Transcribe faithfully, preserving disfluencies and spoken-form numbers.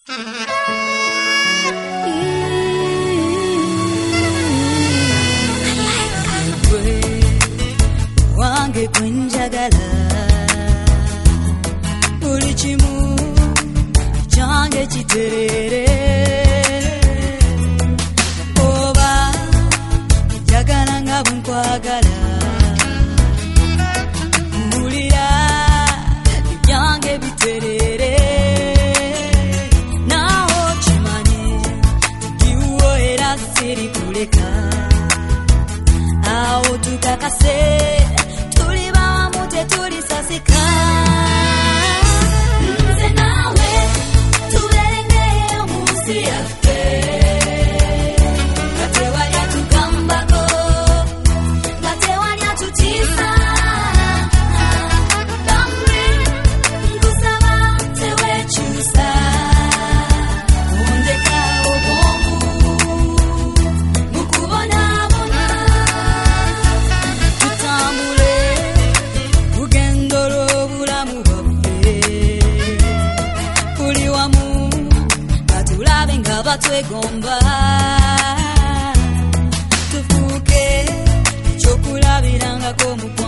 wange kwenjagala buli kimu kyange kiterere oba jagala nga bunkwagala mbulira byange biterere naho kimanye kiwo era siri kuleka awo tukakase tuli bamu tetuli sasika nze nawe tuberenge omunsi yaffe nga tewali atugambako nga tewali atutiisa bamwe nkusaba tewekyusa ondeka obwongu mukubonaabona tutambule lugendo lw'obulamu bwaffe tuli wamu nga tulabe nga batwegomba tufuuke ekyokulabirangako mu